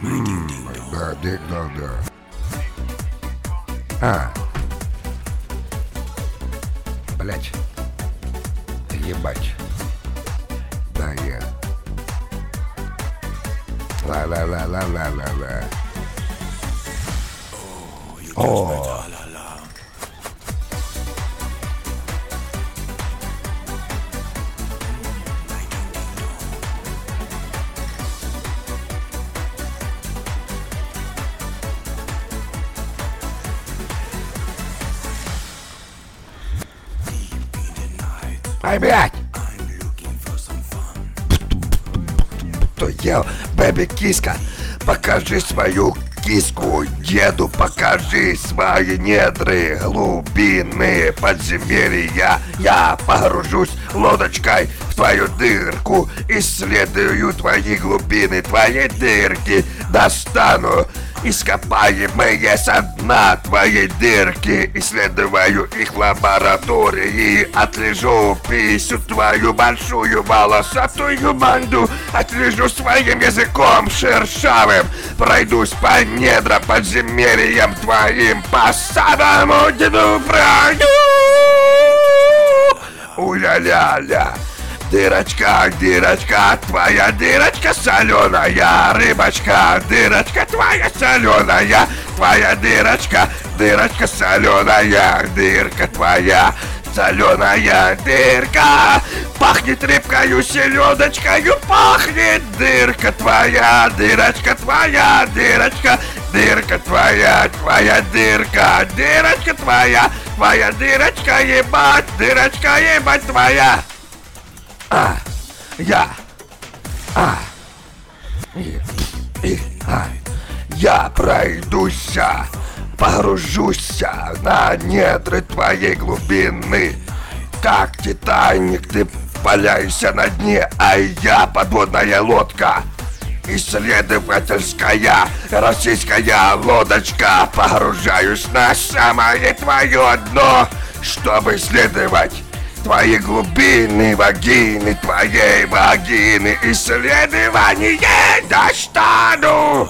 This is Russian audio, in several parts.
Да, да. Блять. Ебать. Да, я. Ла-ла-ла-ла-ла-ла-ла. О. Ай, блядь! Кто ел? Бэби киска, покажи свою киску, деду, покажи свои недры, глубины подземелья. Я погружусь лодочкой в твою дырку, исследую твои глубины, твои дырки, достану ископаемые со дна твоей дырки, исследую их в лаборатории, отлежу писю твою большую волосатую банду, отлежу своим языком шершавым, пройдусь по недрам подземельям твоим, по самому дну пройду. Уля-ля-ля. Дырочка, дырочка, твоя дырочка соленая, рыбочка, дырочка твоя соленая, твоя дырочка, дырочка соленая, дырка твоя соленая, дырка, пахнет рыбкою, селедочкою, пахнет дырка твоя, дырочка твоя, дырочка, дырка твоя, твоя дырка, дырочка твоя, твоя дырочка, ебать, дырочка, ебать твоя. Я пройдуся, погружуся на недры твоей глубины. Как Титаник ты валяешься на дне, а я подводная лодка. Исследовательская российская лодочка. Погружаюсь на самое твое дно, чтобы исследовать твои глубины, вагины, твоей вагины, исследование достану.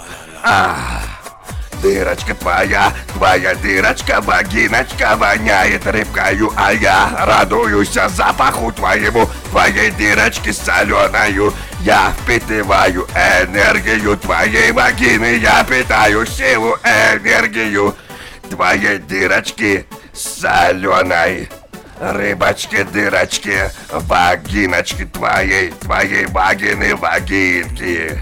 Дырочка твоя, твоя дырочка, вагиночка воняет рыбкою, а я радуюсь запаху твоему, твоей дырочки соленою. Я впитываю энергию твоей вагины, я питаю силу, энергию твоей дырочки соленой. Рыбочки, дырочки, вагиночки твоей, твоей вагины, вагинки.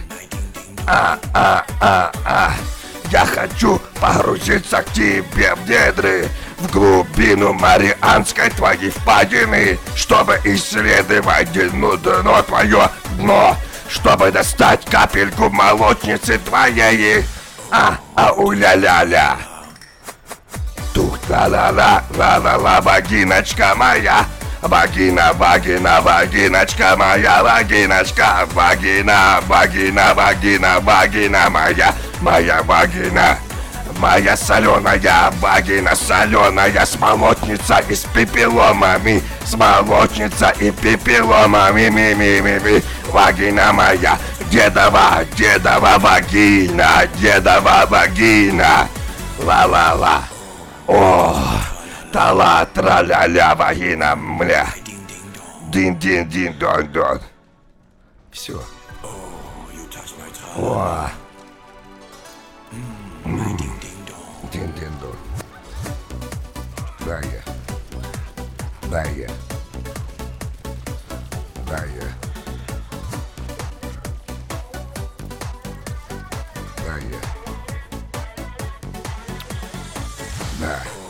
Я хочу погрузиться к тебе в недры, в глубину Марианской твоей впадины, чтобы исследовать дно твое дно, чтобы достать капельку молочницы твоей. Уля-ля-ля. Тух-ла-ла-ла, ла-ла-ла, вагиночка моя, вагина, вагина, вагиночка моя, вагиночка, вагина, вагина, вагина, вагина моя, моя вагина, моя соленая вагина, соленая, с молочница и с пепеломами, с молочница и пепеломами, ми-ми-ми-ми, вагина моя, дедова, дедова вагина, дедова вагина, ла-ла-ла. О, тала, тра-ля-ля, вагина, мля. Дин-дин-дин-дон-дон. Все. О. Дин-дин-дон. Да, я. Да, я. Да, я. Да, я.